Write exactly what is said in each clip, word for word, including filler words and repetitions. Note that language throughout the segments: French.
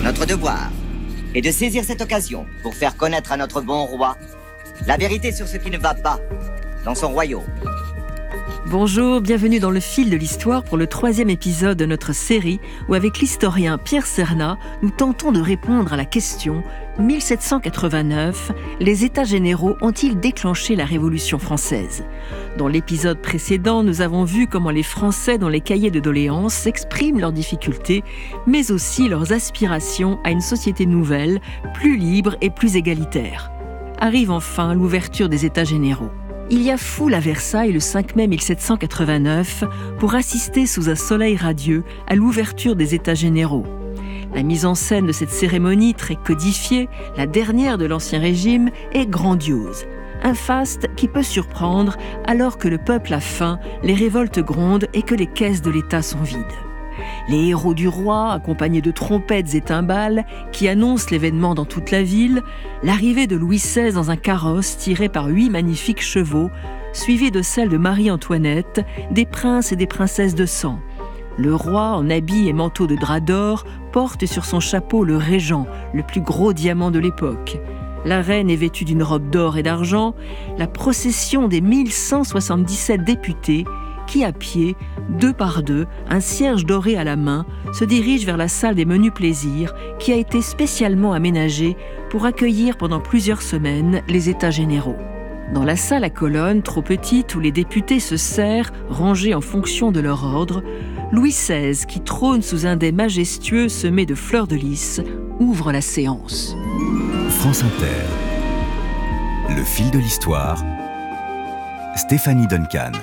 Notre devoir est de saisir cette occasion pour faire connaître à notre bon roi la vérité sur ce qui ne va pas dans son royaume. Bonjour, bienvenue dans le fil de l'histoire pour le troisième épisode de notre série où avec l'historien Pierre Cernat, nous tentons de répondre à la question mille sept cent quatre-vingt-neuf, les États généraux ont-ils déclenché la Révolution française ? Dans l'épisode précédent, nous avons vu comment les Français dans les cahiers de doléances expriment leurs difficultés, mais aussi leurs aspirations à une société nouvelle, plus libre et plus égalitaire. Arrive enfin l'ouverture des États généraux. Il y a foule à Versailles le cinq mai mille sept cent quatre-vingt-neuf pour assister sous un soleil radieux à l'ouverture des États généraux. La mise en scène de cette cérémonie très codifiée, la dernière de l'Ancien Régime, est grandiose. Un faste qui peut surprendre alors que le peuple a faim, les révoltes grondent et que les caisses de l'État sont vides. Les héros du roi, accompagnés de trompettes et timbales, qui annoncent l'événement dans toute la ville, l'arrivée de Louis seize dans un carrosse tiré par huit magnifiques chevaux, suivi de celle de Marie-Antoinette, des princes et des princesses de sang. Le roi, en habit et manteau de drap d'or, porte sur son chapeau le régent, le plus gros diamant de l'époque. La reine est vêtue d'une robe d'or et d'argent, la procession des mille cent soixante-dix-sept députés qui, à pied, deux par deux, un cierge doré à la main, se dirige vers la salle des menus plaisirs qui a été spécialement aménagée pour accueillir pendant plusieurs semaines les États généraux. Dans la salle à colonnes, trop petite, où les députés se serrent, rangés en fonction de leur ordre, Louis seize, qui trône sous un dais majestueux semé de fleurs de lys, ouvre la séance. France Inter. Le fil de l'histoire. Stéphanie Duncan.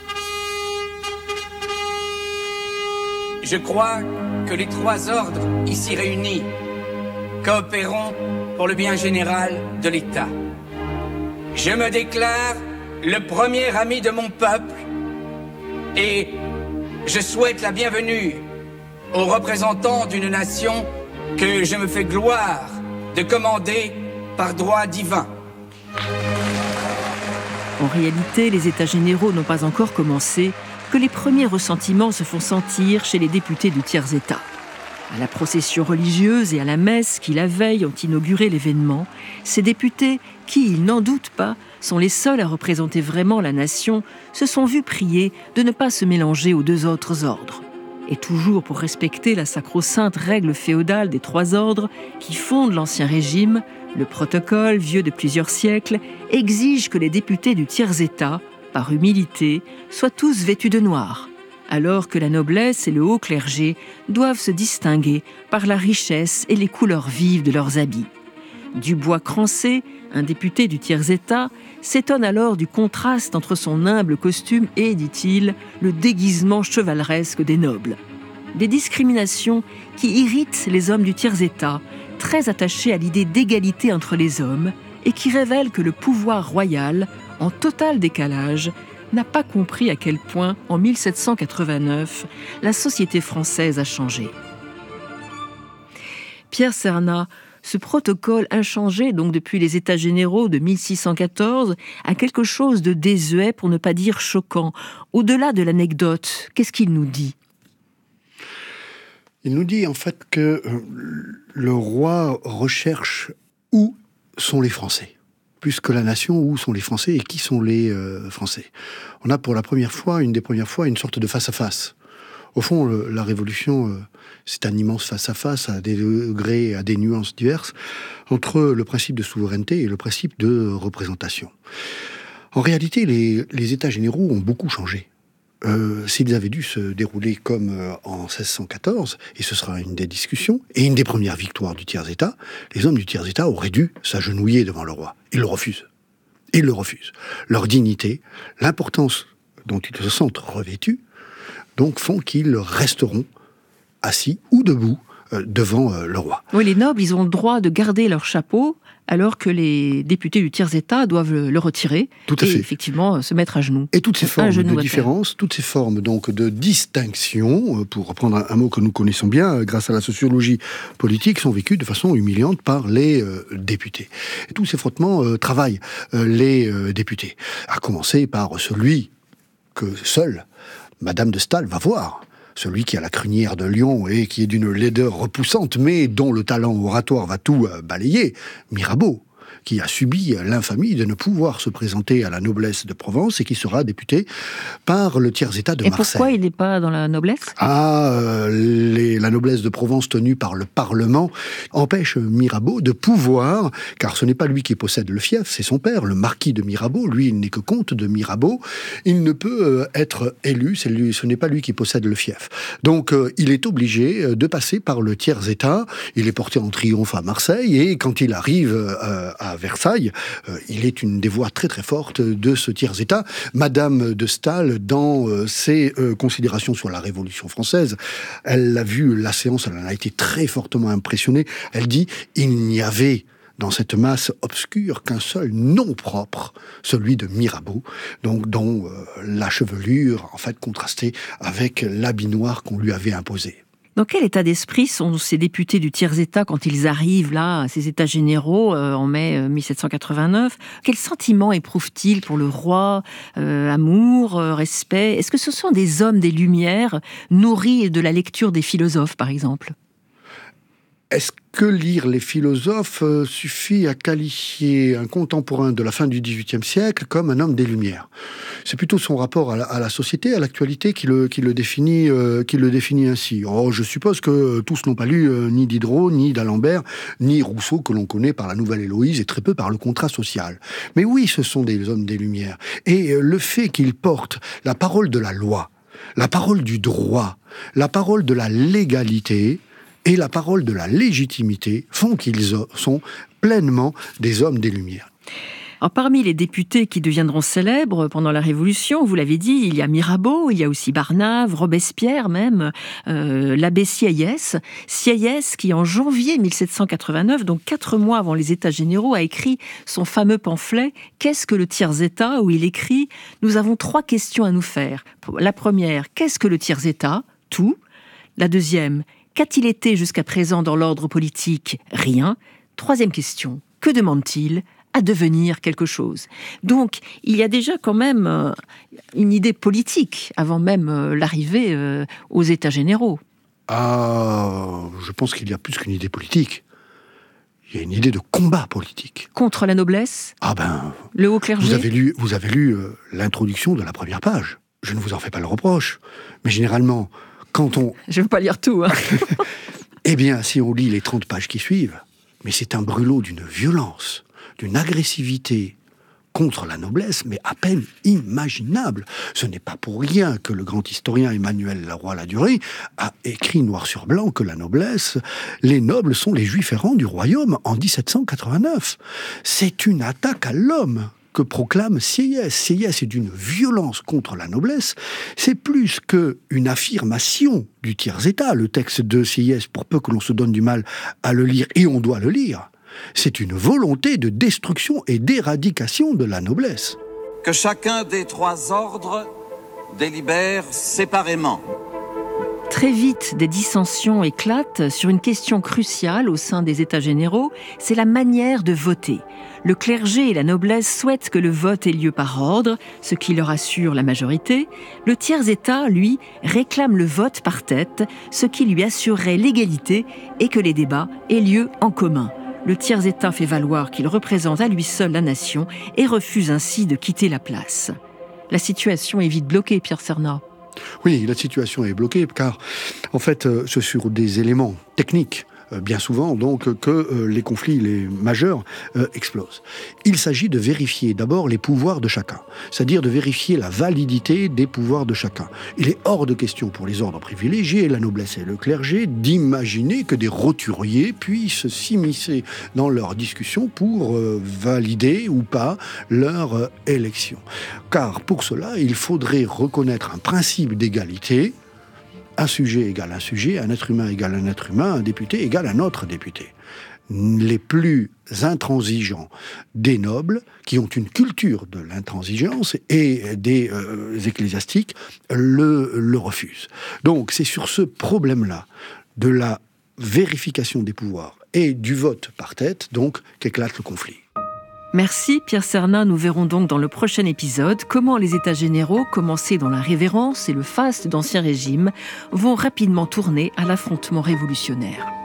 Je crois que les trois ordres ici réunis coopéreront pour le bien général de l'État. Je me déclare le premier ami de mon peuple et je souhaite la bienvenue aux représentants d'une nation que je me fais gloire de commander par droit divin. En réalité, les États généraux n'ont pas encore commencé, que les premiers ressentiments se font sentir chez les députés du tiers-État. À la procession religieuse et à la messe qui, la veille, ont inauguré l'événement, ces députés, qui, ils n'en doutent pas, sont les seuls à représenter vraiment la nation, se sont vus prier de ne pas se mélanger aux deux autres ordres. Et toujours pour respecter la sacro-sainte règle féodale des trois ordres qui fondent l'Ancien Régime, le protocole, vieux de plusieurs siècles, exige que les députés du tiers-État, par humilité, soient tous vêtus de noir, alors que la noblesse et le haut clergé doivent se distinguer par la richesse et les couleurs vives de leurs habits. Dubois Crancé, un député du tiers-État, s'étonne alors du contraste entre son humble costume et, dit-il, le déguisement chevaleresque des nobles. Des discriminations qui irritent les hommes du tiers-État, très attachés à l'idée d'égalité entre les hommes, et qui révèlent que le pouvoir royal, en total décalage, n'a pas compris à quel point, en mille sept cent quatre-vingt-neuf, la société française a changé. Pierre Cernat, ce protocole inchangé, donc depuis les États généraux de mille six cent quatorze, a quelque chose de désuet, pour ne pas dire choquant. Au-delà de l'anecdote, qu'est-ce qu'il nous dit ? Il nous dit en fait que le roi recherche où sont les Français, plus que la nation, où sont les Français et qui sont les euh, Français. On a pour la première fois, une des premières fois, une sorte de face-à-face. Au fond, le, la Révolution, euh, c'est un immense face-à-face à des degrés, à des nuances diverses, entre le principe de souveraineté et le principe de représentation. En réalité, les, les États généraux ont beaucoup changé. Euh, s'ils avaient dû se dérouler comme euh, en seize cent quatorze, et ce sera une des discussions, et une des premières victoires du tiers-État, les hommes du tiers-État auraient dû s'agenouiller devant le roi. Ils le refusent. Ils le refusent. Leur dignité, l'importance dont ils se sentent revêtus, donc font qu'ils resteront assis ou debout euh, devant euh, le roi. Oui, les nobles, ils ont le droit de garder leur chapeau, alors que les députés du tiers-État doivent le retirer Tout à et fait. effectivement se mettre à genoux. Et toutes ces formes de à différence, toutes ces formes donc de distinction, pour reprendre un, un mot que nous connaissons bien grâce à la sociologie politique, sont vécues de façon humiliante par les euh, députés. Et tous ces frottements euh, travaillent euh, les euh, députés, à commencer par celui que seule Madame de Staël va voir, celui qui a la crinière de lion et qui est d'une laideur repoussante, mais dont le talent oratoire va tout balayer, Mirabeau, qui a subi l'infamie de ne pouvoir se présenter à la noblesse de Provence et qui sera député par le tiers-état de et Marseille. Et pourquoi il n'est pas dans la noblesse ? Ah, euh, les, la noblesse de Provence tenue par le Parlement empêche Mirabeau de pouvoir, car ce n'est pas lui qui possède le fief, c'est son père, le marquis de Mirabeau. Lui, il n'est que comte de Mirabeau. Il ne peut euh, être élu, c'est lui, ce n'est pas lui qui possède le fief. Donc, euh, il est obligé de passer par le tiers-état. Il est porté en triomphe à Marseille et quand il arrive euh, à Versailles, euh, il est une des voix très très fortes de ce tiers-état. Madame de Staël, dans euh, ses euh, considérations sur la Révolution française, elle a vu la séance, elle en a été très fortement impressionnée. Elle dit « Il n'y avait dans cette masse obscure qu'un seul nom propre, celui de Mirabeau, donc dont euh, la chevelure en fait contrastait avec l'habit noir qu'on lui avait imposé. » Dans quel état d'esprit sont ces députés du tiers-état quand ils arrivent là, à ces états généraux, euh, en mai euh, mille sept cent quatre-vingt-neuf ? Quel sentiment éprouvent-ils pour le roi ? euh, Amour, euh, respect ? Est-ce que ce sont des hommes des Lumières, nourris de la lecture des philosophes, par exemple ? Est-ce que lire les philosophes euh, suffit à qualifier un contemporain de la fin du dix-huitième siècle comme un homme des Lumières ? C'est plutôt son rapport à la, à la société, à l'actualité qui le, qui le, définit, euh, qui le définit ainsi. Oh, je suppose que tous n'ont pas lu euh, ni Diderot, ni d'Alembert, ni Rousseau, que l'on connaît par la Nouvelle Héloïse, et très peu par le Contrat social. Mais oui, ce sont des hommes des Lumières. Et euh, le fait qu'ils portent la parole de la loi, la parole du droit, la parole de la légalité et la parole de la légitimité font qu'ils sont pleinement des hommes des Lumières. Alors, parmi les députés qui deviendront célèbres pendant la Révolution, vous l'avez dit, il y a Mirabeau, il y a aussi Barnave, Robespierre même, euh, l'abbé Sieyès. Sieyès qui, en janvier mille sept cent quatre-vingt-neuf, donc quatre mois avant les États généraux, a écrit son fameux pamphlet « Qu'est-ce que le tiers-état ?» où il écrit « Nous avons trois questions à nous faire. La première, qu'est-ce que le tiers-état ? Tout. La deuxième, qu'a-t-il été jusqu'à présent dans l'ordre politique ? Rien. Troisième question, que demande-t-il ? À devenir quelque chose. » Donc, il y a déjà quand même euh, une idée politique avant même euh, l'arrivée euh, aux États généraux. Ah, je pense qu'il y a plus qu'une idée politique. Il y a une idée de combat politique. Contre la noblesse ? Ah ben... Le haut clergé ? Vous avez lu, vous avez lu euh, l'introduction de la première page. Je ne vous en fais pas le reproche. Mais généralement, quand on... Je ne veux pas lire tout. Hein. Eh bien, si on lit les trente pages qui suivent, mais c'est un brûlot d'une violence, d'une agressivité contre la noblesse, mais à peine imaginable. Ce n'est pas pour rien que le grand historien Emmanuel Leroy-Ladurie a écrit noir sur blanc que la noblesse, les nobles sont les juifs errants du royaume en dix-sept cent quatre-vingt-neuf. C'est une attaque à l'homme que proclame Sieyès. Sieyès est d'une violence contre la noblesse. C'est plus qu'une affirmation du tiers-état. Le texte de Sieyès, pour peu que l'on se donne du mal à le lire, et on doit le lire, c'est une volonté de destruction et d'éradication de la noblesse. Que chacun des trois ordres délibère séparément. Très vite, des dissensions éclatent sur une question cruciale au sein des États généraux, c'est la manière de voter. Le clergé et la noblesse souhaitent que le vote ait lieu par ordre, ce qui leur assure la majorité. Le tiers-état, lui, réclame le vote par tête, ce qui lui assurerait l'égalité et que les débats aient lieu en commun. Le tiers-état fait valoir qu'il représente à lui seul la nation et refuse ainsi de quitter la place. La situation est vite bloquée, Pierre Cernat. Oui, la situation est bloquée, car, en fait, euh, c'est sur des éléments techniques, euh, bien souvent, donc, que euh, les conflits les majeurs euh, explosent. Il s'agit de vérifier d'abord les pouvoirs de chacun, c'est-à-dire de vérifier la validité des pouvoirs de chacun. Il est hors de question pour les ordres privilégiés, la noblesse et le clergé, d'imaginer que des roturiers puissent s'immiscer dans leurs discussions pour euh, valider ou pas leur euh, élection. Car pour cela, il faudrait reconnaître un principe d'égalité. Un sujet égale un sujet, un être humain égale un être humain, un député égale un autre député. Les plus intransigeants des nobles, qui ont une culture de l'intransigeance, et des euh, ecclésiastiques, le, le refusent. Donc c'est sur ce problème-là, de la vérification des pouvoirs et du vote par tête, donc, qu'éclate le conflit. Merci Pierre Cernat. Nous verrons donc dans le prochain épisode comment les États généraux, commencés dans la révérence et le faste d'Ancien Régime, vont rapidement tourner à l'affrontement révolutionnaire.